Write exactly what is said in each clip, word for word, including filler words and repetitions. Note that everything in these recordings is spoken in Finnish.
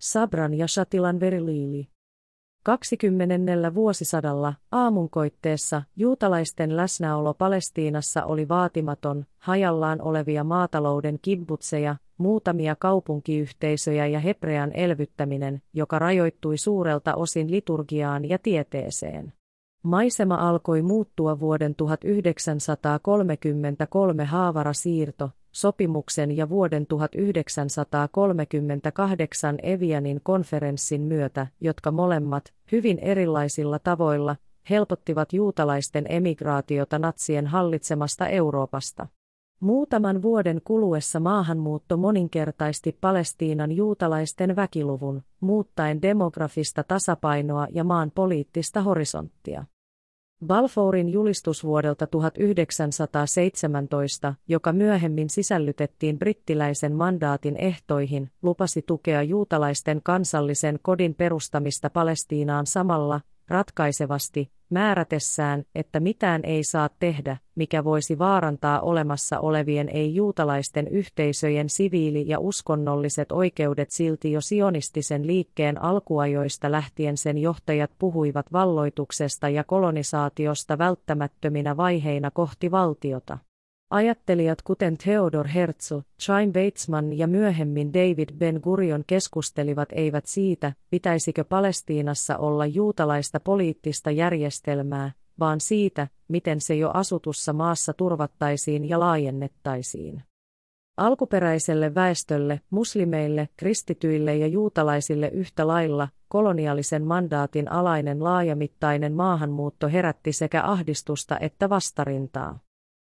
Sabran ja Shatilan veriliili. kaksikymmentäneljännellä vuosisadalla, aamunkoitteessa, juutalaisten läsnäolo Palestiinassa oli vaatimaton, hajallaan olevia maatalouden kibbutseja, muutamia kaupunkiyhteisöjä ja hebrean elvyttäminen, joka rajoittui suurelta osin liturgiaan ja tieteeseen. Maisema alkoi muuttua vuoden tuhatyhdeksänsataakolmekymmentäkolme Haavara-siirto, sopimuksen ja vuoden tuhatyhdeksänsataakolmekymmentäkahdeksan Evianin konferenssin myötä, jotka molemmat, hyvin erilaisilla tavoilla, helpottivat juutalaisten emigraatiota natsien hallitsemasta Euroopasta. Muutaman vuoden kuluessa maahanmuutto moninkertaisti Palestiinan juutalaisten väkiluvun, muuttaen demografista tasapainoa ja maan poliittista horisonttia. Balfourin julistus vuodelta tuhatyhdeksänsataaseitsemäntoista, joka myöhemmin sisällytettiin brittiläisen mandaatin ehtoihin, lupasi tukea juutalaisten kansallisen kodin perustamista Palestiinaan samalla, ratkaisevasti, määrätessään, että mitään ei saa tehdä, mikä voisi vaarantaa olemassa olevien ei-juutalaisten yhteisöjen siviili- ja uskonnolliset oikeudet. Silti jo sionistisen liikkeen alkuajoista lähtien sen johtajat puhuivat valloituksesta ja kolonisaatiosta välttämättöminä vaiheina kohti valtiota. Ajattelijat kuten Theodor Herzl, Chaim Weizmann ja myöhemmin David Ben-Gurion keskustelivat eivät siitä, pitäisikö Palestiinassa olla juutalaista poliittista järjestelmää, vaan siitä, miten se jo asutussa maassa turvattaisiin ja laajennettaisiin. Alkuperäiselle väestölle, muslimeille, kristityille ja juutalaisille yhtä lailla, koloniaalisen mandaatin alainen laajamittainen maahanmuutto herätti sekä ahdistusta että vastarintaa.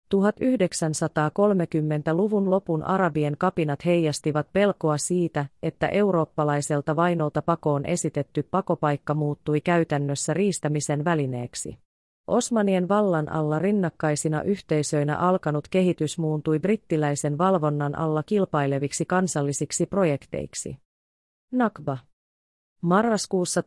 tuhatyhdeksänsataakolmekymmentäluvun lopun arabien kapinat heijastivat pelkoa siitä, että eurooppalaiselta vainolta pakoon esitetty pakopaikka muuttui käytännössä riistämisen välineeksi. Osmanien vallan alla rinnakkaisina yhteisöinä alkanut kehitys muuntui brittiläisen valvonnan alla kilpaileviksi kansallisiksi projekteiksi. Nakba. Marraskuussa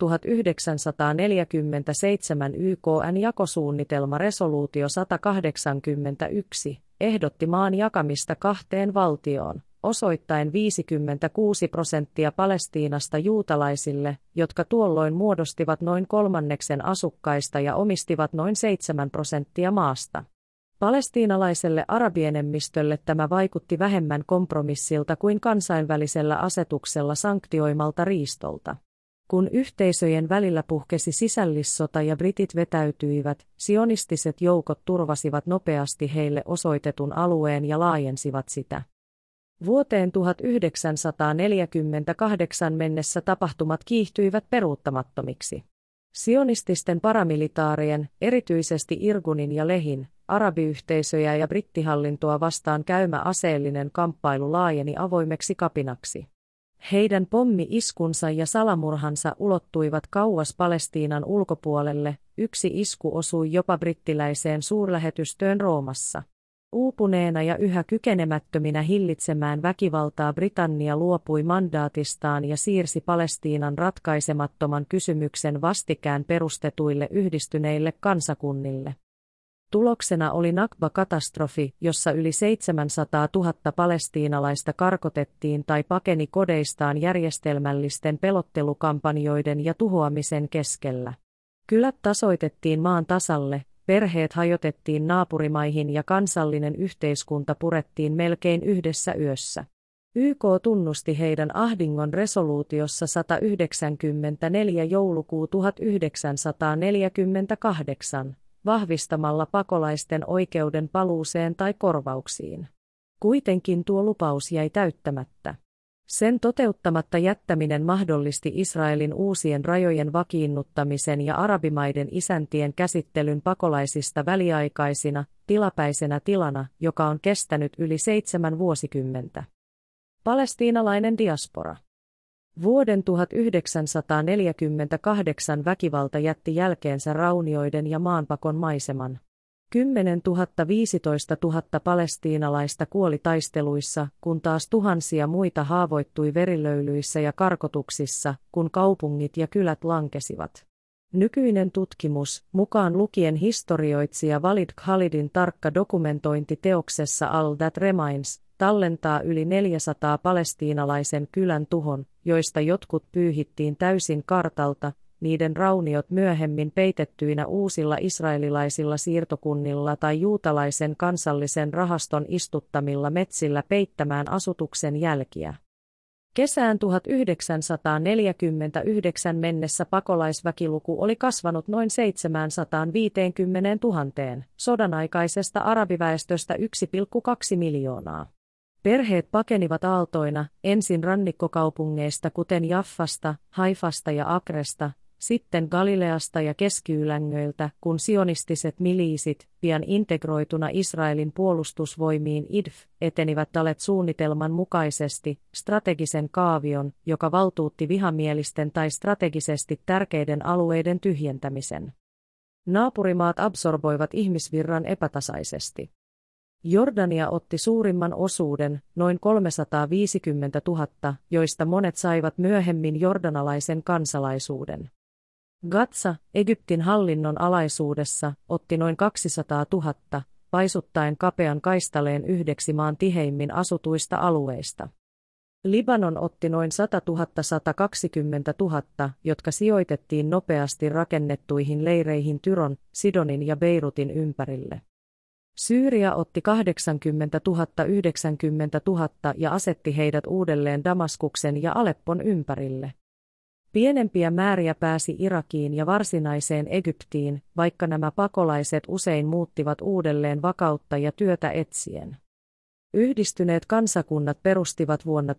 tuhatyhdeksänsataaneljäkymmentäseitsemän Y K:n jakosuunnitelma resoluutio sata kahdeksankymmentäyksi ehdotti maan jakamista kahteen valtioon, osoittaen viisikymmentäkuusi prosenttia Palestiinasta juutalaisille, jotka tuolloin muodostivat noin kolmanneksen asukkaista ja omistivat noin seitsemän prosenttia maasta. Palestiinalaiselle arabienemmistölle tämä vaikutti vähemmän kompromissilta kuin kansainvälisellä asetuksella sanktioimalta riistolta. Kun yhteisöjen välillä puhkesi sisällissota ja britit vetäytyivät, sionistiset joukot turvasivat nopeasti heille osoitetun alueen ja laajensivat sitä. Vuoteen tuhatyhdeksänsataaneljäkymmentäkahdeksan mennessä tapahtumat kiihtyivät peruuttamattomiksi. Sionististen paramilitaarien, erityisesti Irgunin ja Lehin, arabiyhteisöjä ja brittihallintoa vastaan käymä aseellinen kamppailu laajeni avoimeksi kapinaksi. Heidän pommi-iskunsa ja salamurhansa ulottuivat kauas Palestiinan ulkopuolelle, yksi isku osui jopa brittiläiseen suurlähetystöön Roomassa. Uupuneena ja yhä kykenemättöminä hillitsemään väkivaltaa Britannia luopui mandaatistaan ja siirsi Palestiinan ratkaisemattoman kysymyksen vastikään perustetuille yhdistyneille kansakunnille. Tuloksena oli Nakba-katastrofi, jossa yli seitsemänsataatuhatta palestiinalaista karkotettiin tai pakeni kodeistaan järjestelmällisten pelottelukampanjoiden ja tuhoamisen keskellä. Kylät tasoitettiin maan tasalle, perheet hajotettiin naapurimaihin ja kansallinen yhteiskunta purettiin melkein yhdessä yössä. Y K tunnusti heidän ahdingon resoluutiossa sata yhdeksänkymmentäneljä joulukuu tuhatyhdeksänsataaneljäkymmentäkahdeksan. Vahvistamalla pakolaisten oikeuden paluuseen tai korvauksiin. Kuitenkin tuo lupaus jäi täyttämättä. Sen toteuttamatta jättäminen mahdollisti Israelin uusien rajojen vakiinnuttamisen ja arabimaiden isäntien käsittelyn pakolaisista väliaikaisina, tilapäisenä tilana, joka on kestänyt yli seitsemän vuosikymmentä. Palestiinalainen diaspora. Vuoden tuhatyhdeksänsataaneljäkymmentäkahdeksan väkivalta jätti jälkeensä raunioiden ja maanpakon maiseman. kymmenen tuhatta viisitoista tuhatta palestiinalaista kuoli taisteluissa, kun taas tuhansia muita haavoittui verilöylyissä ja karkotuksissa, kun kaupungit ja kylät lankesivat. Nykyinen tutkimus, mukaan lukien historioitsija Walid Khalidin tarkka dokumentointi teoksessa All That Remains, tallentaa yli neljäsataa palestiinalaisen kylän tuhon, joista jotkut pyyhittiin täysin kartalta, niiden rauniot myöhemmin peitettyinä uusilla israelilaisilla siirtokunnilla tai juutalaisen kansallisen rahaston istuttamilla metsillä peittämään asutuksen jälkiä. Kesään tuhatyhdeksänsataaneljäkymmentäyhdeksän mennessä pakolaisväkiluku oli kasvanut noin seitsemänsataaviisikymmentätuhatta, sodanaikaisesta arabiväestöstä yksi pilkku kaksi miljoonaa. Perheet pakenivat aaltoina, ensin rannikkokaupungeista kuten Jaffasta, Haifasta ja Akresta, sitten Galileasta ja keskiylängöiltä, kun sionistiset miliisit, pian integroituna Israelin puolustusvoimiin I D F, etenivät Dalet-suunnitelman mukaisesti, strategisen kaavion, joka valtuutti vihamielisten tai strategisesti tärkeiden alueiden tyhjentämisen. Naapurimaat absorboivat ihmisvirran epätasaisesti. Jordania otti suurimman osuuden, noin kolmesataaviisikymmentätuhatta, joista monet saivat myöhemmin jordanalaisen kansalaisuuden. Gaza, Egyptin hallinnon alaisuudessa, otti noin kaksisataatuhatta, paisuttaen kapean kaistaleen yhdeksi maan tiheimmin asutuista alueista. Libanon otti noin satatuhatta satakaksikymmentätuhatta, jotka sijoitettiin nopeasti rakennettuihin leireihin Tyron, Sidonin ja Beirutin ympärille. Syyria otti kahdeksankymmentätuhatta yhdeksänkymmentätuhatta ja asetti heidät uudelleen Damaskuksen ja Aleppon ympärille. Pienempiä määriä pääsi Irakiin ja varsinaiseen Egyptiin, vaikka nämä pakolaiset usein muuttivat uudelleen vakautta ja työtä etsien. Yhdistyneet kansakunnat perustivat vuonna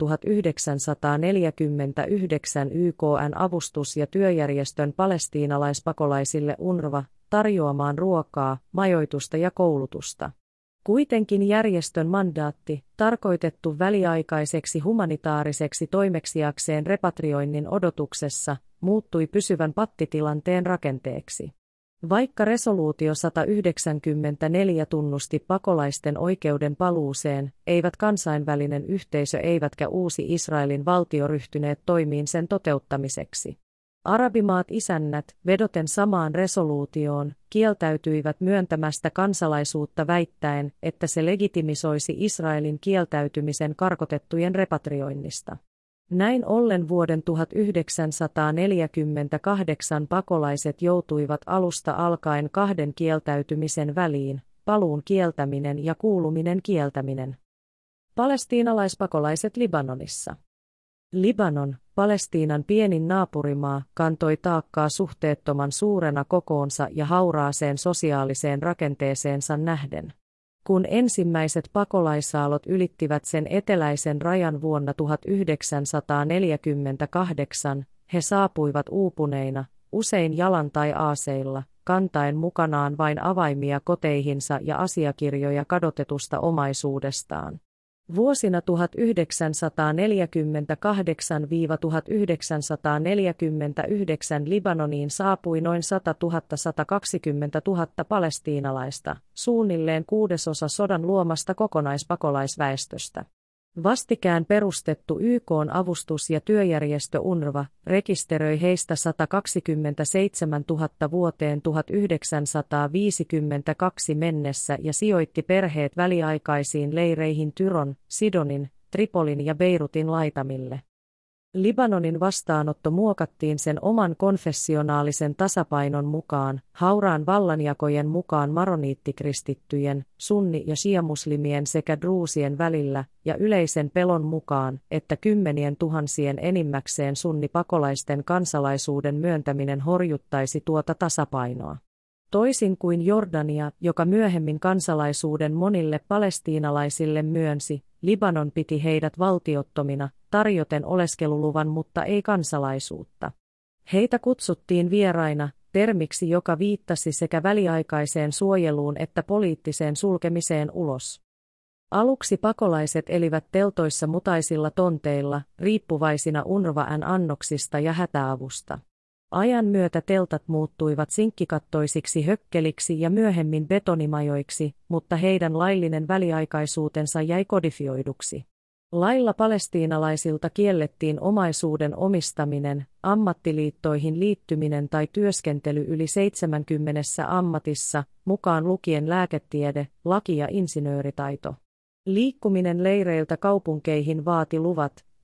tuhatyhdeksänsataaneljäkymmentäyhdeksän Y K N avustus- ja työjärjestön palestiinalaispakolaisille UNRWA, tarjoamaan ruokaa, majoitusta ja koulutusta. Kuitenkin järjestön mandaatti, tarkoitettu väliaikaiseksi humanitaariseksi toimeksiakseen repatrioinnin odotuksessa, muuttui pysyvän pattitilanteen rakenteeksi. Vaikka resoluutio sata yhdeksänkymmentäneljä tunnusti pakolaisten oikeuden paluuseen, eivät kansainvälinen yhteisö eivätkä uusi Israelin valtio ryhtyneet toimiin sen toteuttamiseksi. Arabimaat isännät, vedoten samaan resoluutioon, kieltäytyivät myöntämästä kansalaisuutta väittäen, että se legitimisoisi Israelin kieltäytymisen karkotettujen repatrioinnista. Näin ollen vuoden tuhatyhdeksänsataaneljäkymmentäkahdeksan pakolaiset joutuivat alusta alkaen kahden kieltäytymisen väliin, paluun kieltäminen ja kuuluminen kieltäminen. Palestiinalaispakolaiset Libanonissa. Libanon, Palestiinan pienin naapurimaa, kantoi taakkaa suhteettoman suurena kokoonsa ja hauraaseen sosiaaliseen rakenteeseensa nähden. Kun ensimmäiset pakolaisaallot ylittivät sen eteläisen rajan vuonna tuhatyhdeksänsataaneljäkymmentäkahdeksan, he saapuivat uupuneina, usein jalan tai aaseilla, kantaen mukanaan vain avaimia koteihinsa ja asiakirjoja kadotetusta omaisuudestaan. Vuosina tuhatyhdeksänsataaneljäkymmentäkahdeksan - tuhatyhdeksänsataaneljäkymmentäyhdeksän Libanoniin saapui noin sata tuhatta - sata kaksikymmentätuhatta palestiinalaista, suunnilleen kuudesosa sodan luomasta kokonaispakolaisväestöstä. Vastikään perustettu Y K:n avustus- ja työjärjestö UNRWA rekisteröi heistä sata kaksikymmentäseitsemäntuhatta vuoteen tuhatyhdeksänsataaviisikymmentäkaksi mennessä ja sijoitti perheet väliaikaisiin leireihin Tyron, Sidonin, Tripolin ja Beirutin laitamille. Libanonin vastaanotto muokattiin sen oman konfessionaalisen tasapainon mukaan, hauraan vallanjakojen mukaan maroniittikristittyjen, sunni- ja shiamuslimien sekä druusien välillä, ja yleisen pelon mukaan, että kymmenien tuhansien enimmäkseen sunnipakolaisten kansalaisuuden myöntäminen horjuttaisi tuota tasapainoa. Toisin kuin Jordania, joka myöhemmin kansalaisuuden monille palestiinalaisille myönsi, Libanon piti heidät valtiottomina, tarjoten oleskeluluvan mutta ei kansalaisuutta. Heitä kutsuttiin vieraina, termiksi joka viittasi sekä väliaikaiseen suojeluun että poliittiseen sulkemiseen ulos. Aluksi pakolaiset elivät teltoissa mutaisilla tonteilla, riippuvaisina UNRWAn annoksista ja hätäavusta. Ajan myötä teltat muuttuivat sinkkikattoisiksi hökkeliksi ja myöhemmin betonimajoiksi, mutta heidän laillinen väliaikaisuutensa jäi kodifioiduksi. Lailla palestiinalaisilta kiellettiin omaisuuden omistaminen, ammattiliittoihin liittyminen tai työskentely yli seitsemänkymmenessä ammatissa, mukaan lukien lääketiede, laki ja insinööritaito. Liikkuminen leireiltä kaupunkeihin vaati luvat,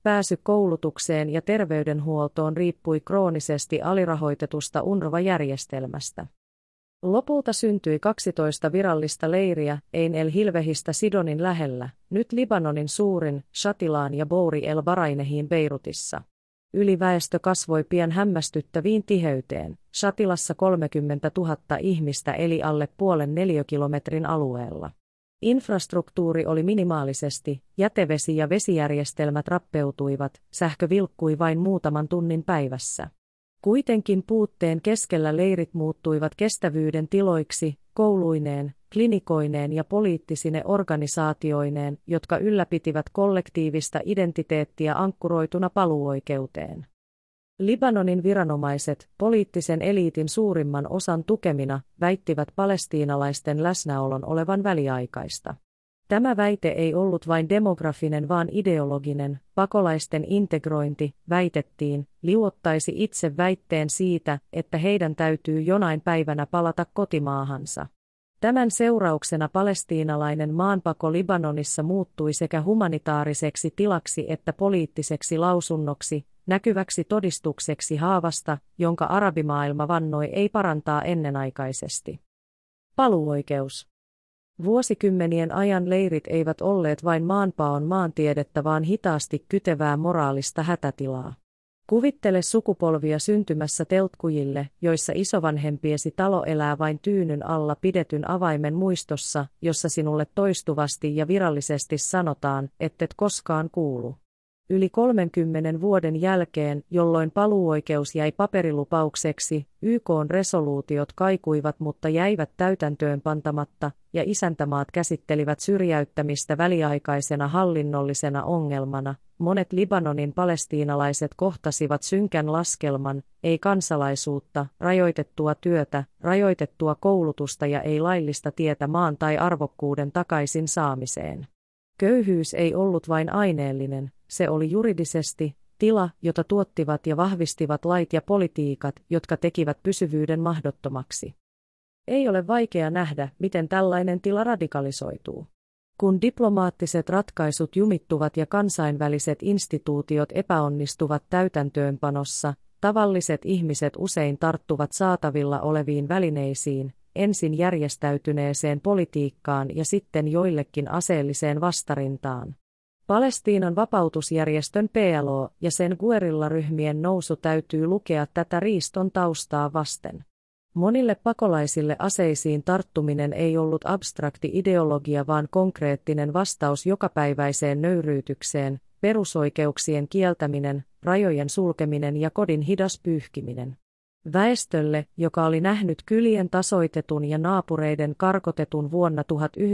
pääsy koulutukseen ja terveydenhuoltoon riippui kroonisesti alirahoitetusta UNRWA-järjestelmästä. Lopulta syntyi kaksitoista virallista leiriä Ein el-Hilvehistä Sidonin lähellä, nyt Libanonin suurin, Shatilaan ja Bouri el-Barainehiin Beirutissa. Yliväestö kasvoi pian hämmästyttäviin tiheyteen. Shatilassa kolmekymmentätuhatta ihmistä eli alle puolen neliökilometrin alueella. Infrastruktuuri oli minimaalisesti, jätevesi- ja vesijärjestelmät rappeutuivat, sähkö vilkkui vain muutaman tunnin päivässä. Kuitenkin puutteen keskellä leirit muuttuivat kestävyyden tiloiksi, kouluineen, klinikoineen ja poliittisine organisaatioineen, jotka ylläpitivät kollektiivista identiteettiä ankkuroituna paluuoikeuteen. Libanonin viranomaiset, poliittisen eliitin suurimman osan tukemina, väittivät palestiinalaisten läsnäolon olevan väliaikaista. Tämä väite ei ollut vain demografinen vaan ideologinen, pakolaisten integrointi, väitettiin, liuottaisi itse väitteen siitä, että heidän täytyy jonain päivänä palata kotimaahansa. Tämän seurauksena palestiinalainen maanpako Libanonissa muuttui sekä humanitaariseksi tilaksi että poliittiseksi lausunnoksi, näkyväksi todistukseksi haavasta, jonka arabimaailma vannoi ei parantaa ennenaikaisesti. Paluuoikeus. Vuosikymmenien ajan leirit eivät olleet vain maanpaon maantiedettä vaan hitaasti kytevää moraalista hätätilaa. Kuvittele sukupolvia syntymässä teltkujille, joissa isovanhempiesi talo elää vain tyynyn alla pidetyn avaimen muistossa, jossa sinulle toistuvasti ja virallisesti sanotaan, ettet koskaan kuulu. Yli kolmenkymmenen vuoden jälkeen, jolloin paluuoikeus jäi paperilupaukseksi, Y K:n resoluutiot kaikuivat mutta jäivät täytäntöön pantamatta, ja isäntämaat käsittelivät syrjäyttämistä väliaikaisena hallinnollisena ongelmana. Monet Libanonin palestiinalaiset kohtasivat synkän laskelman, ei kansalaisuutta, rajoitettua työtä, rajoitettua koulutusta ja ei laillista tietä maan tai arvokkuuden takaisin saamiseen. Köyhyys ei ollut vain aineellinen, se oli juridisesti tila, jota tuottivat ja vahvistivat lait ja politiikat, jotka tekivät pysyvyyden mahdottomaksi. Ei ole vaikea nähdä, miten tällainen tila radikalisoituu. Kun diplomaattiset ratkaisut jumittuvat ja kansainväliset instituutiot epäonnistuvat täytäntöönpanossa, tavalliset ihmiset usein tarttuvat saatavilla oleviin välineisiin, ensin järjestäytyneeseen politiikkaan ja sitten joillekin aseelliseen vastarintaan. Palestiinan vapautusjärjestön P L O ja sen guerillaryhmien nousu täytyy lukea tätä riiston taustaa vasten. Monille pakolaisille aseisiin tarttuminen ei ollut abstrakti ideologia vaan konkreettinen vastaus jokapäiväiseen nöyryytykseen, perusoikeuksien kieltäminen, rajojen sulkeminen ja kodin hidas pyyhkiminen. Väestölle, joka oli nähnyt kylien tasoitetun ja naapureiden karkotetun vuonna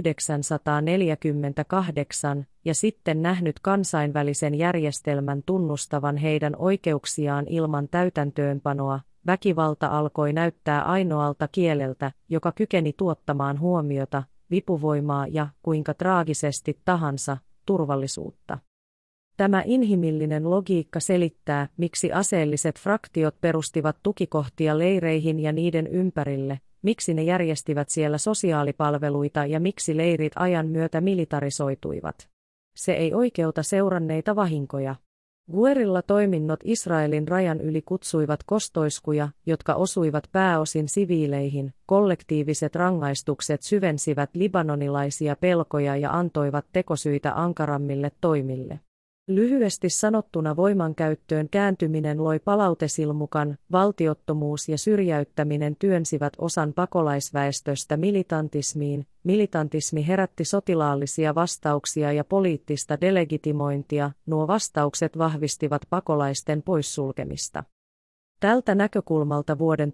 tuhatyhdeksänsataaneljäkymmentäkahdeksan ja sitten nähnyt kansainvälisen järjestelmän tunnustavan heidän oikeuksiaan ilman täytäntöönpanoa, väkivalta alkoi näyttää ainoalta kieleltä, joka kykeni tuottamaan huomiota, vipuvoimaa ja, kuinka traagisesti tahansa, turvallisuutta. Tämä inhimillinen logiikka selittää, miksi aseelliset fraktiot perustivat tukikohtia leireihin ja niiden ympärille, miksi ne järjestivät siellä sosiaalipalveluita ja miksi leirit ajan myötä militarisoituivat. Se ei oikeuta seuranneita vahinkoja. Guerilla-toiminnot Israelin rajan yli kutsuivat kostoiskuja, jotka osuivat pääosin siviileihin, kollektiiviset rangaistukset syvensivät libanonilaisia pelkoja ja antoivat tekosyitä ankarammille toimille. Lyhyesti sanottuna voimankäyttöön kääntyminen loi palautesilmukan, valtiottomuus ja syrjäyttäminen työnsivät osan pakolaisväestöstä militantismiin, militantismi herätti sotilaallisia vastauksia ja poliittista delegitimointia, nuo vastaukset vahvistivat pakolaisten poissulkemista. Tältä näkökulmalta vuoden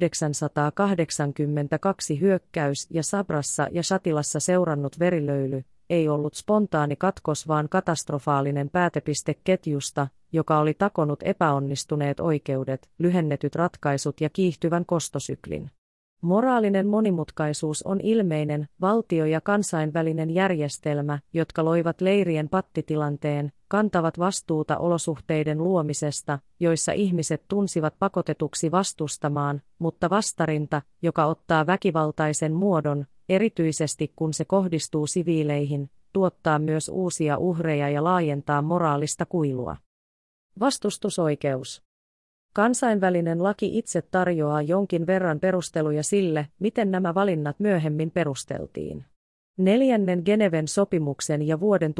tuhatyhdeksänsataakahdeksankymmentäkaksi hyökkäys ja Sabrassa ja Shatilassa seurannut verilöyly ei ollut spontaani katkos vaan katastrofaalinen päätepiste ketjusta, joka oli takonut epäonnistuneet oikeudet, lyhennetyt ratkaisut ja kiihtyvän kostosyklin. Moraalinen monimutkaisuus on ilmeinen, valtio ja kansainvälinen järjestelmä, jotka loivat leirien pattitilanteen, kantavat vastuuta olosuhteiden luomisesta, joissa ihmiset tunsivat pakotetuksi vastustamaan, mutta vastarinta, joka ottaa väkivaltaisen muodon, erityisesti kun se kohdistuu siviileihin, tuottaa myös uusia uhreja ja laajentaa moraalista kuilua. Vastustusoikeus. Kansainvälinen laki itse tarjoaa jonkin verran perusteluja sille, miten nämä valinnat myöhemmin perusteltiin. Neljännen Geneven sopimuksen ja vuoden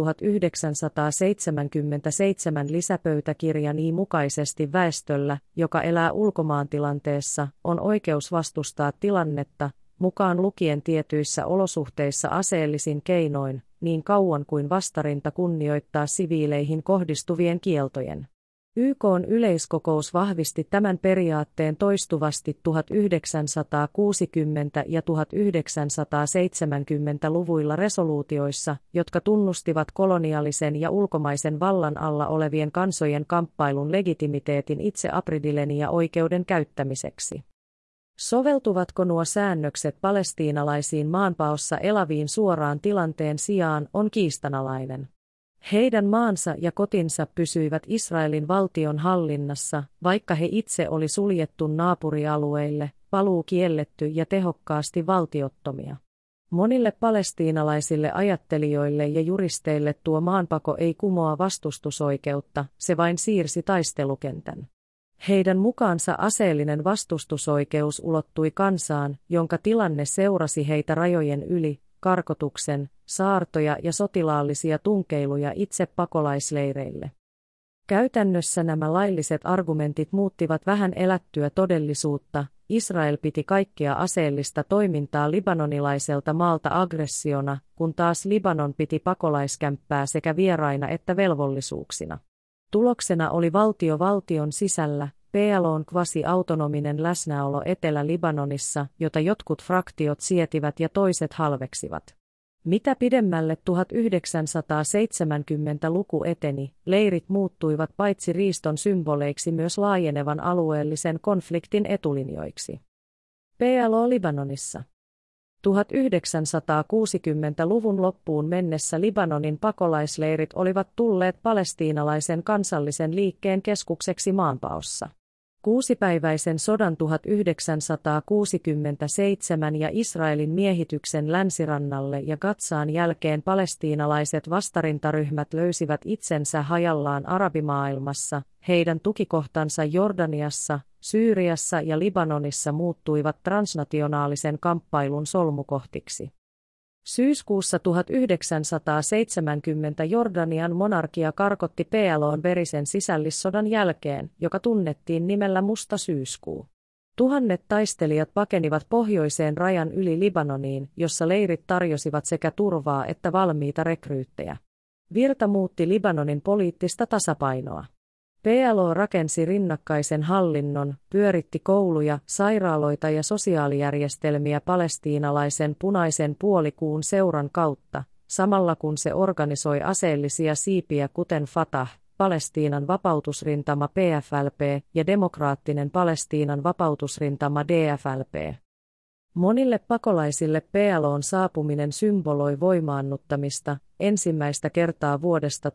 tuhatyhdeksänsataaseitsemänkymmentäseitsemän lisäpöytäkirjan I mukaisesti väestöllä, joka elää ulkomaantilanteessa, on oikeus vastustaa tilannetta, mukaan lukien tietyissä olosuhteissa aseellisin keinoin, niin kauan kuin vastarinta kunnioittaa siviileihin kohdistuvien kieltojen. Y K:n yleiskokous vahvisti tämän periaatteen toistuvasti tuhatyhdeksänsataakuusikymmentä- ja tuhatyhdeksänsataaseitsemänkymmentäluvuilla resoluutioissa, jotka tunnustivat kolonialisen ja ulkomaisen vallan alla olevien kansojen kamppailun legitimiteetin itse apridileni ja oikeuden käyttämiseksi. Soveltuvatko nuo säännökset palestiinalaisiin maanpaossa elaviin suoraan tilanteen sijaan on kiistanalainen. Heidän maansa ja kotinsa pysyivät Israelin valtion hallinnassa, vaikka he itse oli suljettu naapurialueille, paluu kielletty ja tehokkaasti valtiottomia. Monille palestiinalaisille ajattelijoille ja juristeille tuo maanpako ei kumoa vastustusoikeutta, se vain siirsi taistelukentän. Heidän mukaansa aseellinen vastustusoikeus ulottui kansaan, jonka tilanne seurasi heitä rajojen yli, karkotuksen, saartoja ja sotilaallisia tunkeiluja itse pakolaisleireille. Käytännössä nämä lailliset argumentit muuttivat vähän elättyä todellisuutta. Israel piti kaikkea aseellista toimintaa libanonilaiselta maalta aggressiona, kun taas Libanon piti pakolaiskämppää sekä vieraina että velvollisuuksina. Tuloksena oli valtio valtion sisällä, P L O:n kvasi-autonominen läsnäolo Etelä-Libanonissa, jota jotkut fraktiot sietivät ja toiset halveksivat. Mitä pidemmälle tuhatyhdeksänsataaseitsemänkymmentäluku eteni, leirit muuttuivat paitsi riiston symboleiksi myös laajenevan alueellisen konfliktin etulinjoiksi. P L O Libanonissa. tuhatyhdeksänsataakuusikymmentäluvun loppuun mennessä Libanonin pakolaisleirit olivat tulleet palestiinalaisen kansallisen liikkeen keskukseksi maanpaossa. Kuusipäiväisen sodan tuhatyhdeksänsataakuusikymmentäseitsemän ja Israelin miehityksen länsirannalle ja Gazaan jälkeen palestiinalaiset vastarintaryhmät löysivät itsensä hajallaan arabimaailmassa, heidän tukikohtansa Jordaniassa, Syyriassa ja Libanonissa muuttuivat transnationaalisen kamppailun solmukohtiksi. Syyskuussa tuhatyhdeksänsataaseitsemänkymmentä Jordanian monarkia karkotti P L O:n verisen sisällissodan jälkeen, joka tunnettiin nimellä Musta syyskuu. Tuhannet taistelijat pakenivat pohjoiseen rajan yli Libanoniin, jossa leirit tarjosivat sekä turvaa että valmiita rekryyttejä. Virta muutti Libanonin poliittista tasapainoa. P L O rakensi rinnakkaisen hallinnon, pyöritti kouluja, sairaaloita ja sosiaalijärjestelmiä palestiinalaisen punaisen puolikuun seuran kautta, samalla kun se organisoi aseellisia siipiä kuten Fatah, Palestiinan vapautusrintama P F L P ja demokraattinen Palestiinan vapautusrintama D F L P. Monille pakolaisille P L O:n saapuminen symboloi voimaannuttamista. Ensimmäistä kertaa vuodesta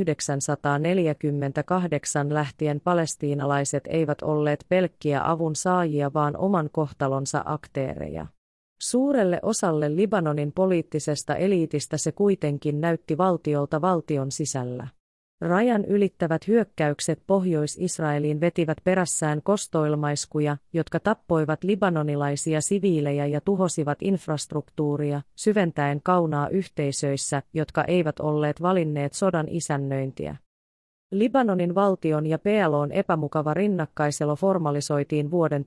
tuhatyhdeksänsataaneljäkymmentäkahdeksan lähtien palestiinalaiset eivät olleet pelkkiä avun saajia vaan oman kohtalonsa akteereja. Suurelle osalle Libanonin poliittisesta eliitistä se kuitenkin näytti valtiolta valtion sisällä. Rajan ylittävät hyökkäykset Pohjois-Israeliin vetivät perässään kostoilmaiskuja, jotka tappoivat libanonilaisia siviilejä ja tuhosivat infrastruktuuria, syventäen kaunaa yhteisöissä, jotka eivät olleet valinneet sodan isännöintiä. Libanonin valtion ja P L O:n epämukava rinnakkaiselo formalisoitiin vuoden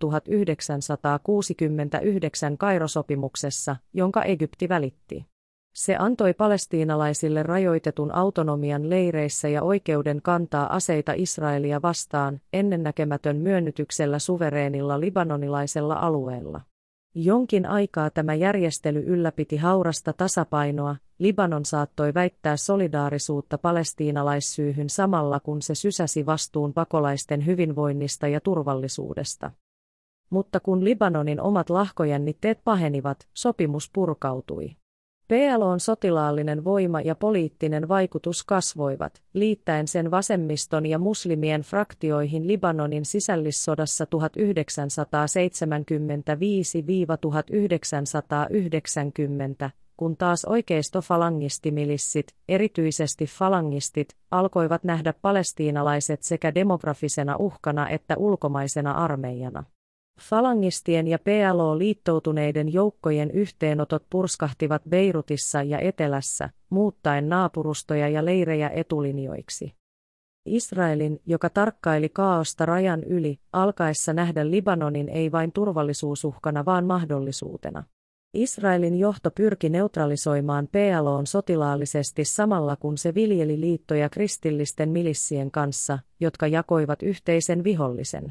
tuhatyhdeksänsataakuusikymmentäyhdeksän Kairosopimuksessa, jonka Egypti välitti. Se antoi palestiinalaisille rajoitetun autonomian leireissä ja oikeuden kantaa aseita Israelia vastaan, ennennäkemätön myönnytyksellä suvereenilla libanonilaisella alueella. Jonkin aikaa tämä järjestely ylläpiti haurasta tasapainoa. Libanon saattoi väittää solidaarisuutta palestiinalaissyyhyn samalla kun se sysäsi vastuun pakolaisten hyvinvoinnista ja turvallisuudesta. Mutta kun Libanonin omat lahkojännitteet pahenivat, sopimus purkautui. P L O:n sotilaallinen voima ja poliittinen vaikutus kasvoivat, liittäen sen vasemmiston ja muslimien fraktioihin Libanonin sisällissodassa tuhatyhdeksänsataaseitsemänkymmentäviisi–tuhatyhdeksänsataayhdeksänkymmentä. kun taas oikeisto-falangistimilissit, erityisesti falangistit, alkoivat nähdä palestiinalaiset sekä demografisena uhkana että ulkomaisena armeijana. Falangistien ja P L O-liittoutuneiden joukkojen yhteenotot purskahtivat Beirutissa ja etelässä, muuttaen naapurustoja ja leirejä etulinjoiksi. Israelin, joka tarkkaili kaaosta rajan yli, alkaessa nähdä Libanonin ei vain turvallisuusuhkana vaan mahdollisuutena. Israelin johto pyrki neutralisoimaan P L O:n sotilaallisesti samalla kun se viljeli liittoja kristillisten milissien kanssa, jotka jakoivat yhteisen vihollisen.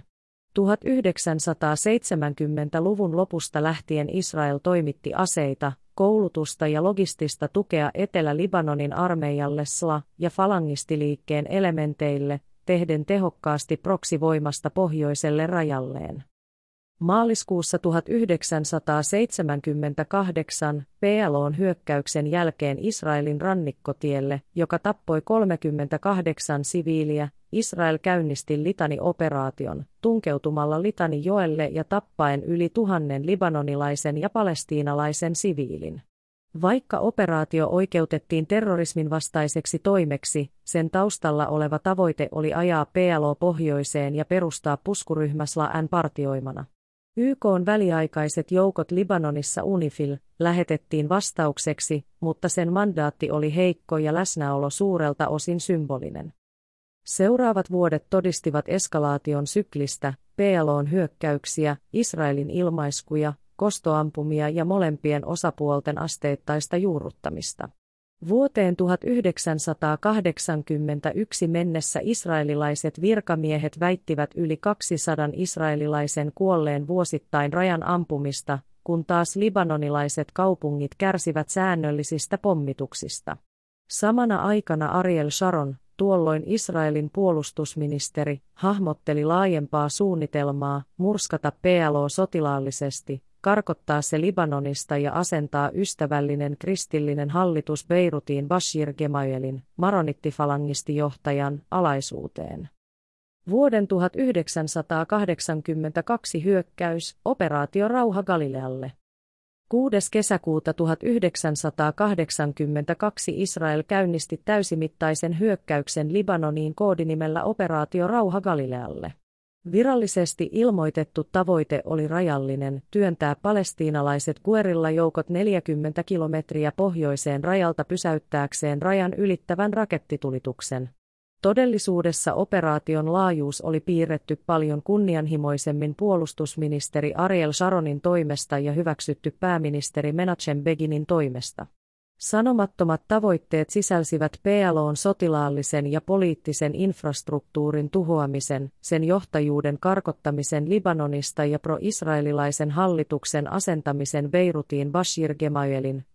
tuhatyhdeksänsataaseitsemänkymmentäluvun lopusta lähtien Israel toimitti aseita, koulutusta ja logistista tukea Etelä-Libanonin armeijalle S L A- ja falangistiliikkeen elementeille, tehden tehokkaasti proksivoimasta pohjoiselle rajalleen. Maaliskuussa tuhatyhdeksänsataaseitsemänkymmentäkahdeksan P L O:n hyökkäyksen jälkeen Israelin rannikkotielle, joka tappoi kolmekymmentäkahdeksan siviiliä, Israel käynnisti Litani-operaation, tunkeutumalla Litani-joelle ja tappaen yli tuhannen libanonilaisen ja palestiinalaisen siviilin. Vaikka operaatio oikeutettiin terrorismin vastaiseksi toimeksi, sen taustalla oleva tavoite oli ajaa P L O pohjoiseen ja perustaa puskuryhmä S L A:n partioimana. Y K:n väliaikaiset joukot Libanonissa UNIFIL lähetettiin vastaukseksi, mutta sen mandaatti oli heikko ja läsnäolo suurelta osin symbolinen. Seuraavat vuodet todistivat eskalaation syklistä, P L O:n hyökkäyksiä, Israelin ilmaiskuja, kostoampumia ja molempien osapuolten asteittaista juurruttamista. Vuoteen tuhatyhdeksänsataakahdeksankymmentäyksi mennessä israelilaiset virkamiehet väittivät yli kaksisataa israelilaisen kuolleen vuosittain rajan ampumista, kun taas libanonilaiset kaupungit kärsivät säännöllisistä pommituksista. Samana aikana Ariel Sharon, tuolloin Israelin puolustusministeri, hahmotteli laajempaa suunnitelmaa murskata P L O sotilaallisesti, karkottaa se Libanonista ja asentaa ystävällinen kristillinen hallitus Beirutiin Bashir Gemayelin, maronittifalangistijohtajan, alaisuuteen. Vuoden tuhatyhdeksänsataakahdeksankymmentäkaksi hyökkäys, operaatio Rauha Galilealle. kuudes kesäkuuta tuhatyhdeksänsataakahdeksankymmentäkaksi Israel käynnisti täysimittaisen hyökkäyksen Libanoniin koodinimellä Operaatio Rauha Galilealle. Virallisesti ilmoitettu tavoite oli rajallinen, työntää palestiinalaiset guerillajoukot neljäkymmentä kilometriä pohjoiseen rajalta pysäyttääkseen rajan ylittävän rakettitulituksen. Todellisuudessa operaation laajuus oli piirretty paljon kunnianhimoisemmin puolustusministeri Ariel Sharonin toimesta ja hyväksytty pääministeri Menachem Beginin toimesta. Sanomattomat tavoitteet sisälsivät P L O:n sotilaallisen ja poliittisen infrastruktuurin tuhoamisen, sen johtajuuden karkottamisen Libanonista ja pro-israelilaisen hallituksen asentamisen Beirutiin Bashir Gemayelin,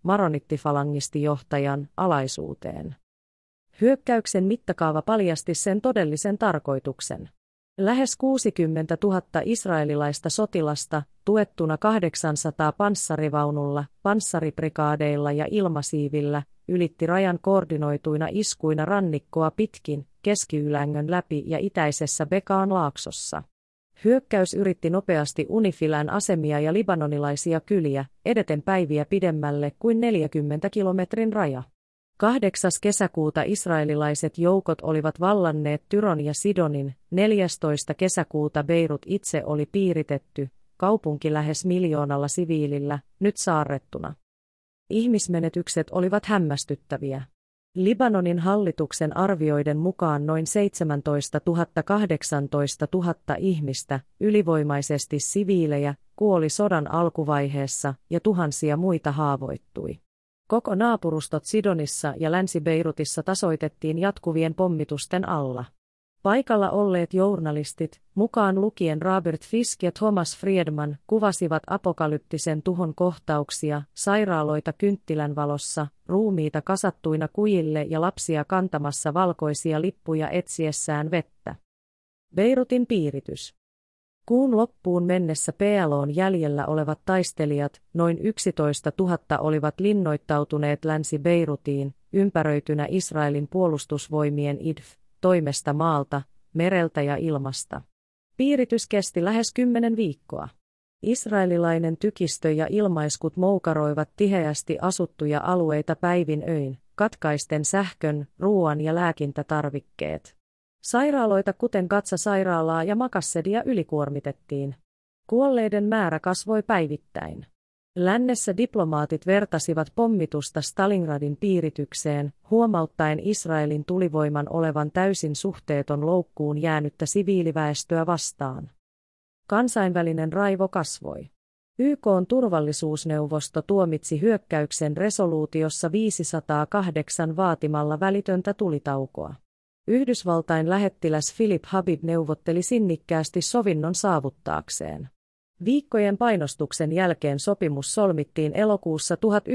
maronittifalangistijohtajan, alaisuuteen. Hyökkäyksen mittakaava paljasti sen todellisen tarkoituksen. Lähes kuusikymmentätuhatta israelilaista sotilasta, tuettuna kahdeksansataa panssarivaunulla, panssariprikaadeilla ja ilmasiivillä, ylitti rajan koordinoituina iskuina rannikkoa pitkin, Keski-Ylängön läpi ja itäisessä Bekaan laaksossa. Hyökkäys yritti nopeasti UNIFIL:n asemia ja libanonilaisia kyliä, edeten päiviä pidemmälle kuin neljänkymmenen kilometrin raja. kahdeksas kesäkuuta israelilaiset joukot olivat vallanneet Tyron ja Sidonin, neljästoista kesäkuuta Beirut itse oli piiritetty, kaupunki lähes miljoonalla siviilillä, nyt saarrettuna. Ihmismenetykset olivat hämmästyttäviä. Libanonin hallituksen arvioiden mukaan noin seitsemäntoistatuhatta kahdeksantoistatuhatta ihmistä, ylivoimaisesti siviilejä, kuoli sodan alkuvaiheessa ja tuhansia muita haavoittui. Koko naapurustot Sidonissa ja Länsi-Beirutissa tasoitettiin jatkuvien pommitusten alla. Paikalla olleet journalistit, mukaan lukien Robert Fisk ja Thomas Friedman, kuvasivat apokalyptisen tuhon kohtauksia, sairaaloita kynttilän valossa, ruumiita kasattuina kujille ja lapsia kantamassa valkoisia lippuja etsiessään vettä. Beirutin piiritys. Kuun loppuun mennessä P L O:n jäljellä olevat taistelijat, noin yksitoista tuhatta, olivat linnoittautuneet Länsi-Beirutiin, ympäröitynä Israelin puolustusvoimien I D F toimesta maalta, mereltä ja ilmasta. Piiritys kesti lähes kymmenen viikkoa. Israelilainen tykistö ja ilmaiskut moukaroivat tiheästi asuttuja alueita päivin öin, katkaisten sähkön, ruoan ja lääkintätarvikkeet. Sairaaloita kuten Gatsa-sairaalaa ja Makassedia ylikuormitettiin. Kuolleiden määrä kasvoi päivittäin. Lännessä diplomaatit vertasivat pommitusta Stalingradin piiritykseen, huomauttaen Israelin tulivoiman olevan täysin suhteeton loukkuun jäänyttä siviiliväestöä vastaan. Kansainvälinen raivo kasvoi. Y K:n turvallisuusneuvosto tuomitsi hyökkäyksen resoluutiossa viisisataakahdeksan vaatimalla välitöntä tulitaukoa. Yhdysvaltain lähettiläs Philip Habib neuvotteli sinnikkäästi sovinnon saavuttaakseen. Viikkojen painostuksen jälkeen sopimus solmittiin elokuussa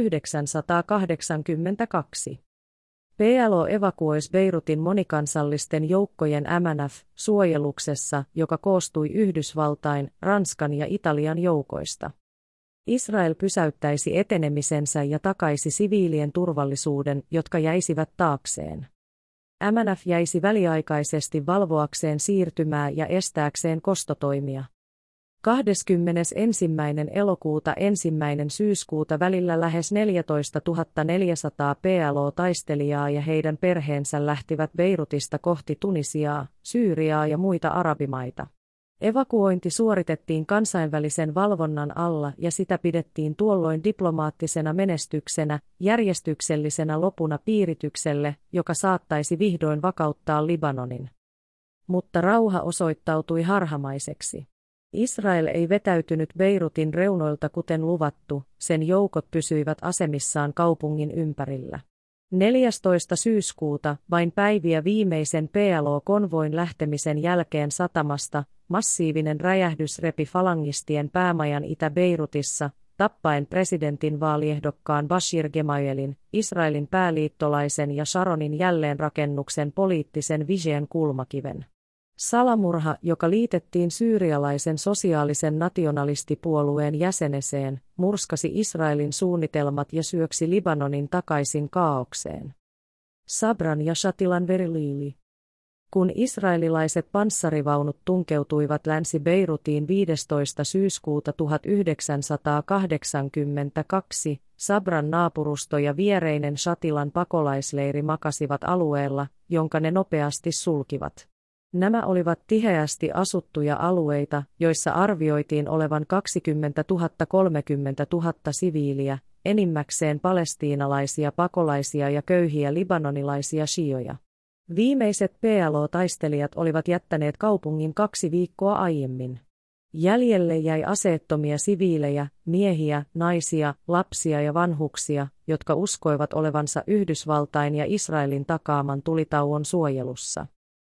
tuhatyhdeksänsataakahdeksankymmentäkaksi. P L O evakuoisi Beirutin monikansallisten joukkojen M N F-suojeluksessa, joka koostui Yhdysvaltain, Ranskan ja Italian joukoista. Israel pysäyttäisi etenemisensä ja takaisi siviilien turvallisuuden, jotka jäisivät taakseen. M N F jäisi väliaikaisesti valvoakseen siirtymää ja estääkseen kostotoimia. kahdeskymmenesensimmäinen elokuuta ensimmäinen syyskuuta välillä lähes neljätoistatuhatta neljäsataa P L O-taistelijaa ja heidän perheensä lähtivät Beirutista kohti Tunisiaa, Syyriaa ja muita arabimaita. Evakuointi suoritettiin kansainvälisen valvonnan alla ja sitä pidettiin tuolloin diplomaattisena menestyksenä, järjestyksellisenä lopuna piiritykselle, joka saattaisi vihdoin vakauttaa Libanonin. Mutta rauha osoittautui harhamaiseksi. Israel ei vetäytynyt Beirutin reunoilta kuten luvattu, sen joukot pysyivät asemissaan kaupungin ympärillä. neljästoista syyskuuta, vain päiviä viimeisen P L O-konvoin lähtemisen jälkeen satamasta, massiivinen räjähdys repi falangistien päämajan Itä-Beirutissa, tappaen presidentin vaaliehdokkaan Bashir Gemayelin, Israelin pääliittolaisen ja Sharonin jälleenrakennuksen poliittisen vision kulmakiven. Salamurha, joka liitettiin syyrialaisen sosiaalisen nationalistipuolueen jäseneseen, murskasi Israelin suunnitelmat ja syöksi Libanonin takaisin kaaukseen. Sabran ja Shatilan veriliili. Kun israelilaiset panssarivaunut tunkeutuivat Länsi-Beirutiin viidestoista syyskuuta tuhatyhdeksänsataakahdeksankymmentäkaksi, Sabran naapurusto ja viereinen Shatilan pakolaisleiri makasivat alueella, jonka ne nopeasti sulkivat. Nämä olivat tiheästi asuttuja alueita, joissa arvioitiin olevan kaksikymmentätuhatta kolmekymmentätuhatta siviiliä, enimmäkseen palestiinalaisia pakolaisia ja köyhiä libanonilaisia shioja. Viimeiset P L O-taistelijat olivat jättäneet kaupungin kaksi viikkoa aiemmin. Jäljelle jäi aseettomia siviilejä, miehiä, naisia, lapsia ja vanhuksia, jotka uskoivat olevansa Yhdysvaltain ja Israelin takaaman tulitauon suojelussa.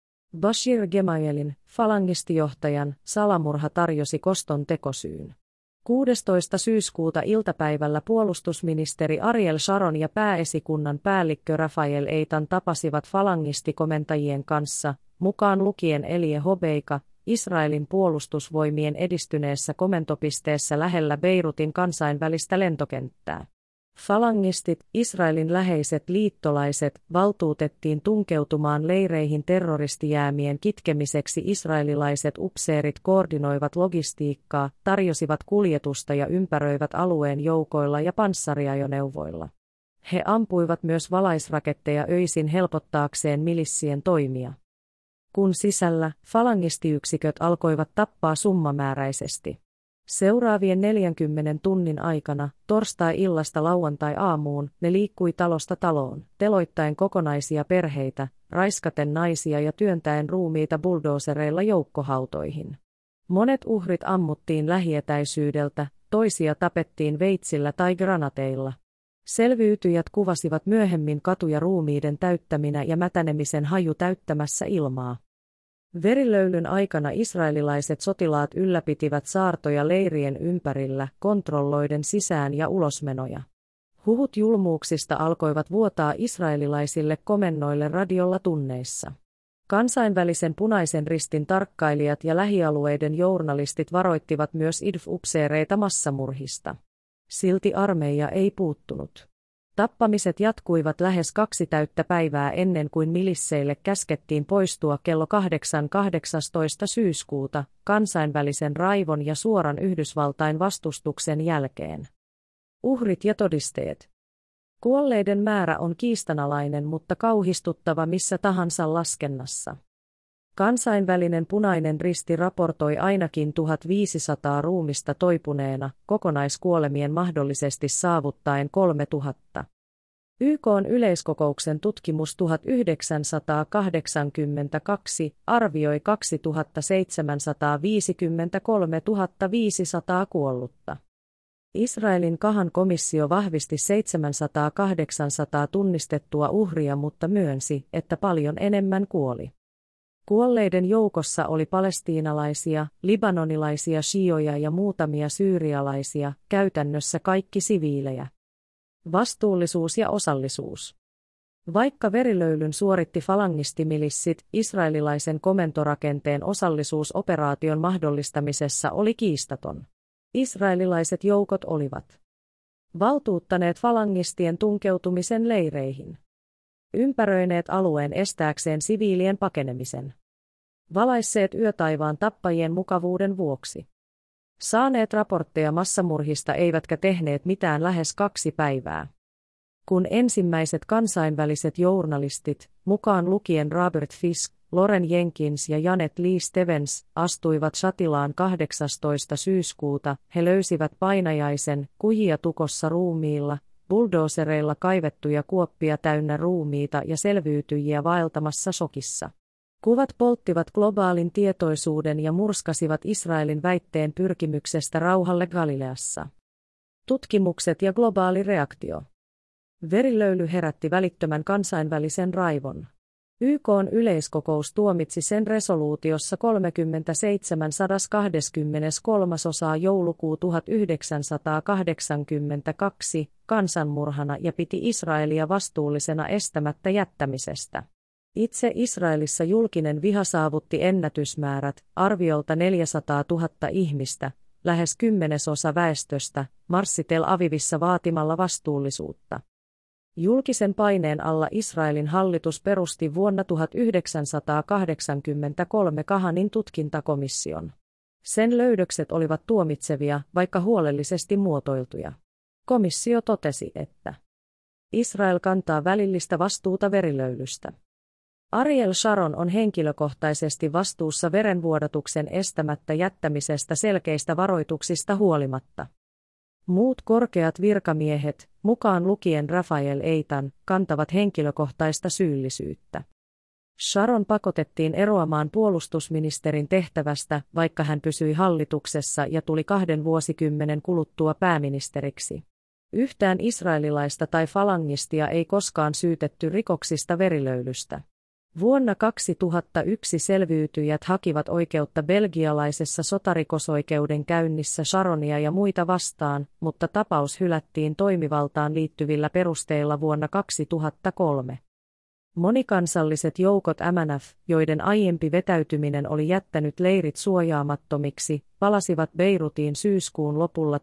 Bashir Gemayelin, falangistijohtajan, salamurha tarjosi koston tekosyyn. kuudestoista syyskuuta iltapäivällä puolustusministeri Ariel Sharon ja pääesikunnan päällikkö Rafael Eitan tapasivat falangistikomentajien kanssa, mukaan lukien Elie Hobeika, Israelin puolustusvoimien edistyneessä komentopisteessä lähellä Beirutin kansainvälistä lentokenttää. Falangistit, Israelin läheiset liittolaiset, valtuutettiin tunkeutumaan leireihin terroristijäämien kitkemiseksi. Israelilaiset upseerit koordinoivat logistiikkaa, tarjosivat kuljetusta ja ympäröivät alueen joukoilla ja panssariajoneuvoilla. He ampuivat myös valaisraketteja öisin helpottaakseen milissien toimia. Kun sisällä, falangistiyksiköt alkoivat tappaa summamääräisesti. Seuraavien neljänkymmenen tunnin aikana, torstai-illasta lauantai-aamuun, ne liikkui talosta taloon, teloittaen kokonaisia perheitä, raiskaten naisia ja työntäen ruumiita buldoosereilla joukkohautoihin. Monet uhrit ammuttiin lähietäisyydeltä, toisia tapettiin veitsillä tai granateilla. Selviytyjät kuvasivat myöhemmin katuja ruumiiden täyttäminä ja mätänemisen haju täyttämässä ilmaa. Verilöylyn aikana israelilaiset sotilaat ylläpitivät saartoja leirien ympärillä, kontrolloiden sisään- ja ulosmenoja. Huhut julmuuksista alkoivat vuotaa israelilaisille komennoille radiolla tunneissa. Kansainvälisen Punaisen Ristin tarkkailijat ja lähialueiden journalistit varoittivat myös I D F-upseereita massamurhista. Silti armeija ei puuttunut. Tappamiset jatkuivat lähes kaksi täyttä päivää ennen kuin milisseille käskettiin poistua kello kahdeksan kahdeksastoista syyskuuta, kansainvälisen raivon ja suoran Yhdysvaltain vastustuksen jälkeen. Uhrit ja todisteet. Kuolleiden määrä on kiistanalainen, mutta kauhistuttava missä tahansa laskennassa. Kansainvälinen Punainen Risti raportoi ainakin tuhatviisisataa ruumista toipuneena, kokonaiskuolemien mahdollisesti saavuttaen kolmetuhatta. Y K:n yleiskokouksen tutkimus tuhatyhdeksänsataakahdeksankymmentäkaksi arvioi kaksituhattaseitsemänsataaviisikymmentäkolmetuhattaviisisataa kuollutta. Israelin Kahan komissio vahvisti seitsemänsataa–kahdeksansataa tunnistettua uhria, mutta myönsi, että paljon enemmän kuoli. Kuolleiden joukossa oli palestiinalaisia, libanonilaisia shioja ja muutamia syyrialaisia, käytännössä kaikki siviilejä. Vastuullisuus ja osallisuus. Vaikka verilöylyn suoritti falangistimilissit, israelilaisen komentorakenteen osallisuus operaation mahdollistamisessa oli kiistaton. Israelilaiset joukot olivat valtuuttaneet falangistien tunkeutumisen leireihin, ympäröineet alueen estääkseen siviilien pakenemisen, valaisseet yötaivaan tappajien mukavuuden vuoksi, saaneet raportteja massamurhista eivätkä tehneet mitään lähes kaksi päivää. Kun ensimmäiset kansainväliset journalistit, mukaan lukien Robert Fisk, Loren Jenkins ja Janet Lee Stevens, astuivat Shatilaan kahdeksastoista syyskuuta, he löysivät painajaisen, kujia tukossa ruumiilla, buldoosereilla kaivettuja kuoppia täynnä ruumiita ja selviytyjiä vaeltamassa shokissa. Kuvat polttivat globaalin tietoisuuden ja murskasivat Israelin väitteen pyrkimyksestä rauhalle Galileassa. Tutkimukset ja globaali reaktio. Verilöyly herätti välittömän kansainvälisen raivon. Y K:n yleiskokous tuomitsi sen resoluutiossa kolmekymmentäseitsemän sataakaksikymmentäkolme osaa joulukuu tuhatyhdeksänsataakahdeksankymmentäkaksi kansanmurhana ja piti Israelia vastuullisena estämättä jättämisestä. Itse Israelissa julkinen viha saavutti ennätysmäärät, arviolta neljäsataatuhatta ihmistä, lähes kymmenesosa väestöstä, marssi Tel Avivissa vaatimalla vastuullisuutta. Julkisen paineen alla Israelin hallitus perusti vuonna tuhatyhdeksänsataakahdeksankymmentäkolme Kahanin tutkintakomission. Sen löydökset olivat tuomitsevia, vaikka huolellisesti muotoiltuja. Komissio totesi, että Israel kantaa välillistä vastuuta verilöylystä. Ariel Sharon on henkilökohtaisesti vastuussa verenvuodatuksen estämättä jättämisestä selkeistä varoituksista huolimatta. Muut korkeat virkamiehet, mukaan lukien Rafael Eitan, kantavat henkilökohtaista syyllisyyttä. Sharon pakotettiin eroamaan puolustusministerin tehtävästä, vaikka hän pysyi hallituksessa ja tuli kahden vuosikymmenen kuluttua pääministeriksi. Yhtään israelilaista tai falangistia ei koskaan syytetty rikoksista verilöylystä. Vuonna kaksituhattayksi selviytyjät hakivat oikeutta belgialaisessa sotarikosoikeudenkäynnissä Sharonia ja muita vastaan, mutta tapaus hylättiin toimivaltaan liittyvillä perusteilla vuonna kaksituhattakolme. Monikansalliset joukot M N F, joiden aiempi vetäytyminen oli jättänyt leirit suojaamattomiksi, palasivat Beirutiin syyskuun lopulla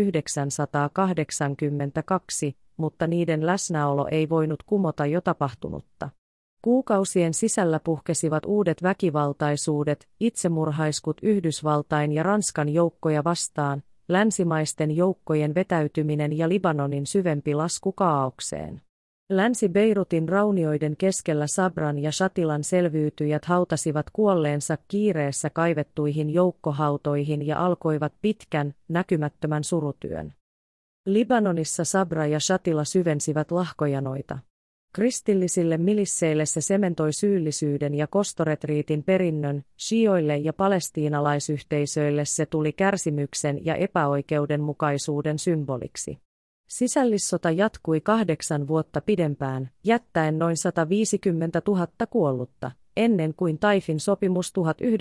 tuhatyhdeksänsataakahdeksankymmentäkaksi, mutta niiden läsnäolo ei voinut kumota jo tapahtunutta. Kuukausien sisällä puhkesivat uudet väkivaltaisuudet, itsemurhaiskut Yhdysvaltain ja Ranskan joukkoja vastaan, länsimaisten joukkojen vetäytyminen ja Libanonin syvempi lasku kaaukseen. Länsi-Beirutin raunioiden keskellä Sabran ja Shatilan selviytyjät hautasivat kuolleensa kiireessä kaivettuihin joukkohautoihin ja alkoivat pitkän, näkymättömän surutyön. Libanonissa Sabra ja Shatila syvensivät lahkojanoita. Kristillisille milisseille se sementoi syyllisyyden ja kostoretriitin perinnön, shioille ja palestiinalaisyhteisöille se tuli kärsimyksen ja epäoikeudenmukaisuuden symboliksi. Sisällissota jatkui kahdeksan vuotta pidempään, jättäen noin sataviisikymmentätuhatta kuollutta, ennen kuin Taifin sopimus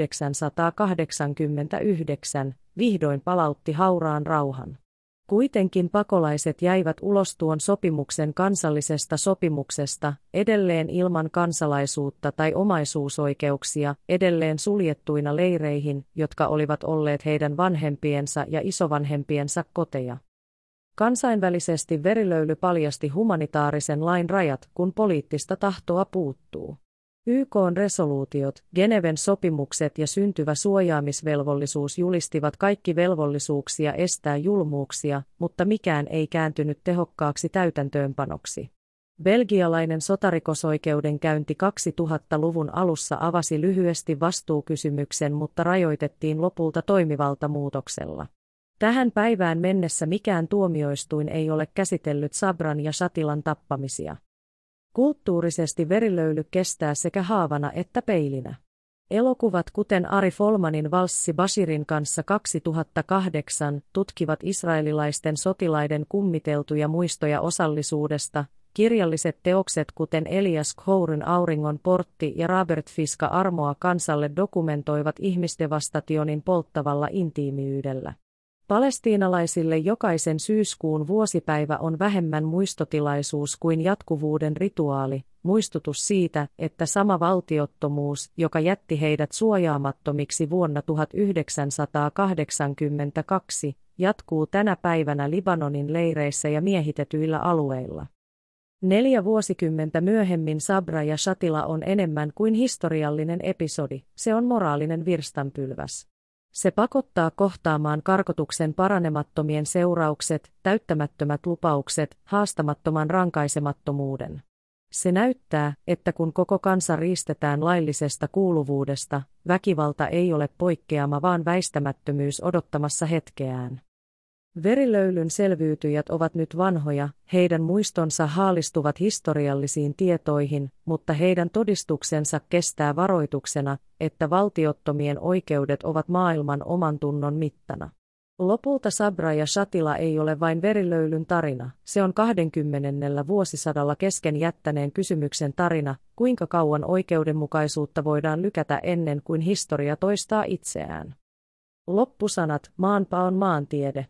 tuhatyhdeksänsataakahdeksankymmentäyhdeksän vihdoin palautti hauraan rauhan. Kuitenkin pakolaiset jäivät ulos tuon sopimuksen kansallisesta sopimuksesta, edelleen ilman kansalaisuutta tai omaisuusoikeuksia, edelleen suljettuina leireihin, jotka olivat olleet heidän vanhempiensa ja isovanhempiensa koteja. Kansainvälisesti verilöyly paljasti humanitaarisen lain rajat, kun poliittista tahtoa puuttuu. Y K:n resoluutiot, Geneven sopimukset ja syntyvä suojaamisvelvollisuus julistivat kaikki velvollisuuksia estää julmuuksia, mutta mikään ei kääntynyt tehokkaaksi täytäntöönpanoksi. Belgialainen sotarikosoikeudenkäynti kaksituhattaluvun alussa avasi lyhyesti vastuukysymyksen, mutta rajoitettiin lopulta toimivaltamuutoksella. Tähän päivään mennessä mikään tuomioistuin ei ole käsitellyt Sabran ja Shatilan tappamisia. Kulttuurisesti verilöyly kestää sekä haavana että peilinä. Elokuvat kuten Ari Folmanin Valssi Bashirin kanssa kaksituhattakahdeksan tutkivat israelilaisten sotilaiden kummiteltuja muistoja osallisuudesta. Kirjalliset teokset kuten Elias Khourin Auringon portti ja Robert Fiska Armoa kansalle dokumentoivat ihmisdevastationin polttavalla intiimiydellä. Palestiinalaisille jokaisen syyskuun vuosipäivä on vähemmän muistotilaisuus kuin jatkuvuuden rituaali, muistutus siitä, että sama valtiottomuus, joka jätti heidät suojaamattomiksi vuonna tuhatyhdeksänsataakahdeksankymmentäkaksi, jatkuu tänä päivänä Libanonin leireissä ja miehitetyillä alueilla. Neljä vuosikymmentä myöhemmin Sabra ja Shatila on enemmän kuin historiallinen episodi, se on moraalinen virstanpylväs. Se pakottaa kohtaamaan karkotuksen paranemattomien seuraukset, täyttämättömät lupaukset, haastamattoman rankaisemattomuuden. Se näyttää, että kun koko kansa riistetään laillisesta kuuluvuudesta, väkivalta ei ole poikkeama vaan väistämättömyys odottamassa hetkeään. Verilöylyn selviytyjät ovat nyt vanhoja, heidän muistonsa haalistuvat historiallisiin tietoihin, mutta heidän todistuksensa kestää varoituksena, että valtiottomien oikeudet ovat maailman omantunnon mittana. Lopulta Sabra ja Shatila ei ole vain verilöylyn tarina, se on kaksikymmentällä vuosisadalla kesken jättäneen kysymyksen tarina, kuinka kauan oikeudenmukaisuutta voidaan lykätä ennen kuin historia toistaa itseään. Loppusanat, maanpa on maantiede.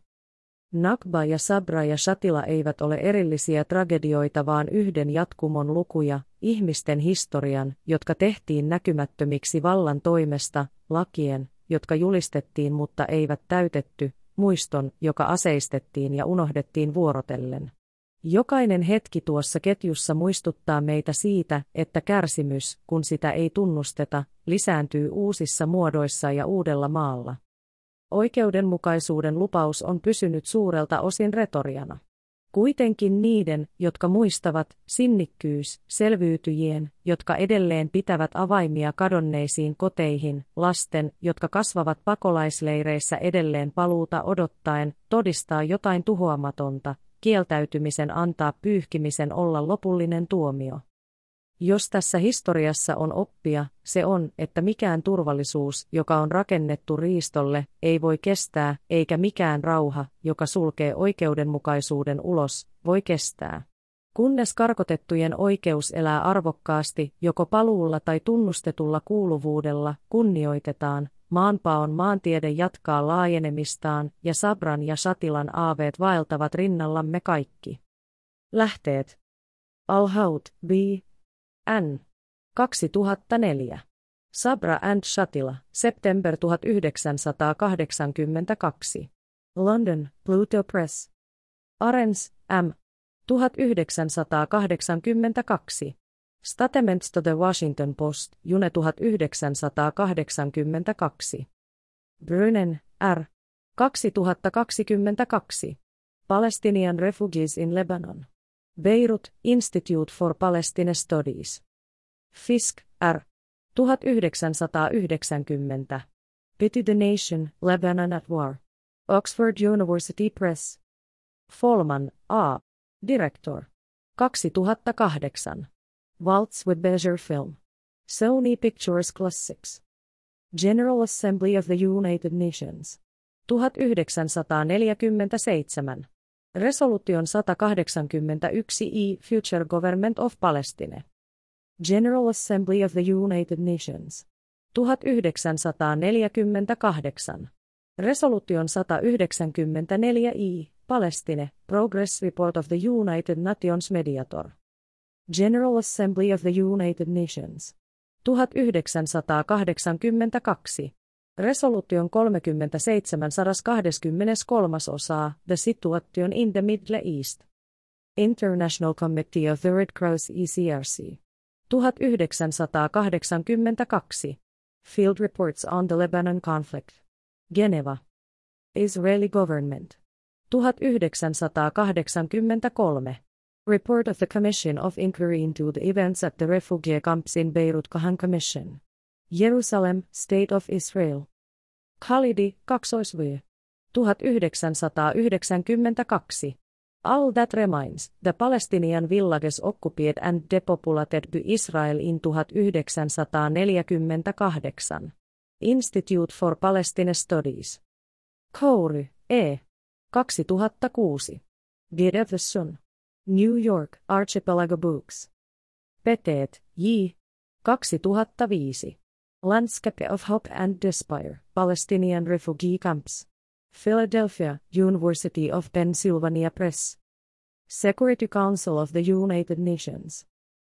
Nakba ja Sabra ja Shatila eivät ole erillisiä tragedioita vaan yhden jatkumon lukuja, ihmisten historian, jotka tehtiin näkymättömiksi vallan toimesta, lakien, jotka julistettiin mutta eivät täytetty, muiston, joka aseistettiin ja unohdettiin vuorotellen. Jokainen hetki tuossa ketjussa muistuttaa meitä siitä, että kärsimys, kun sitä ei tunnusteta, lisääntyy uusissa muodoissa ja uudella maalla. Oikeudenmukaisuuden lupaus on pysynyt suurelta osin retoriana. Kuitenkin niiden, jotka muistavat, sinnikkyys, selviytyjien, jotka edelleen pitävät avaimia kadonneisiin koteihin, lasten, jotka kasvavat pakolaisleireissä edelleen paluuta odottaen, todistaa jotain tuhoamatonta, kieltäytymisen antaa pyyhkimisen olla lopullinen tuomio. Jos tässä historiassa on oppia, se on, että mikään turvallisuus, joka on rakennettu riistolle, ei voi kestää, eikä mikään rauha, joka sulkee oikeudenmukaisuuden ulos, voi kestää. Kunnes karkotettujen oikeus elää arvokkaasti, joko paluulla tai tunnustetulla kuuluvuudella, kunnioitetaan, maanpaon maantiede jatkaa laajenemistaan, ja Sabran ja Shatilan aaveet vaeltavat rinnallamme kaikki. Lähteet. Al-Haut, B. N. kaksituhattaneljä. Sabra and Shatila, September tuhatyhdeksänsataakahdeksankymmentäkaksi. London, Pluto Press. Arens, M. tuhatyhdeksänsataakahdeksankymmentäkaksi. Statements to the Washington Post, June tuhatyhdeksänsataakahdeksankymmentäkaksi. Brunnen, R. kaksituhattakaksikymmentäkaksi. Palestinian Refugees in Lebanon. Beirut, Institute for Palestine Studies. Fisk, R. tuhatyhdeksänsataayhdeksänkymmentä. Pity the Nation, Lebanon at War. Oxford University Press. Folman, A. Director. kaksituhattakahdeksan. Waltz with Bezier Film. Sony Pictures Classics. General Assembly of the United Nations. tuhatyhdeksänsataaneljäkymmentäseitsemän. Resolution sata kahdeksankymmentäyksi I Future Government of Palestine. General Assembly of the United Nations. tuhatyhdeksänsataaneljäkymmentäkahdeksan. Resolution sata yhdeksänkymmentäneljä I Palestine Progress Report of the United Nations Mediator. General Assembly of the United Nations. tuhatyhdeksänsataakahdeksankymmentäkaksi. Resolution kolmekymmentäseitsemän kaksikymmentäkolme osaa, The Situation in the Middle East. International Committee of the Red Cross E C R C. tuhatyhdeksänsataakahdeksankymmentäkaksi. Field Reports on the Lebanon Conflict. Geneva. Israeli Government. tuhatyhdeksänsataakahdeksankymmentäkolme. Report of the Commission of Inquiry into the Events at the Refugee Camps in Beirut Kahan Commission. Jerusalem, State of Israel. Khalidi, kaksoisvyö. tuhatyhdeksänsataayhdeksänkymmentäkaksi. All that remains, the Palestinian villages occupied and depopulated by Israel in tuhatyhdeksänsataaneljäkymmentäkahdeksan. Institute for Palestine Studies. Khoury, E. kaksituhattakuusi. Get of the Sun. New York, Archipelago Books. Petet, J. kaksituhattaviisi. Landscape of Hope and Despair, Palestinian Refugee Camps. Philadelphia, University of Pennsylvania Press. Security Council of the United Nations.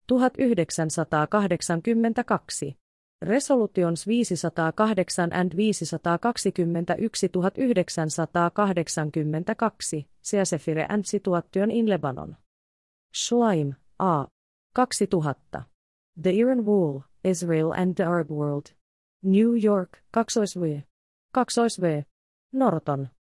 tuhatyhdeksänsataakahdeksankymmentäkaksi. Resolutions viisisataakahdeksan and viisisataakaksikymmentäyksi tuhatyhdeksänsataakahdeksankymmentäkaksi, Ceasefire and Situation in Lebanon. Schleim, A. kaksituhatta. The Iran Wall, Israel and the Arab World. New York, kaksoisvyö. kaksoisvyö. Norton.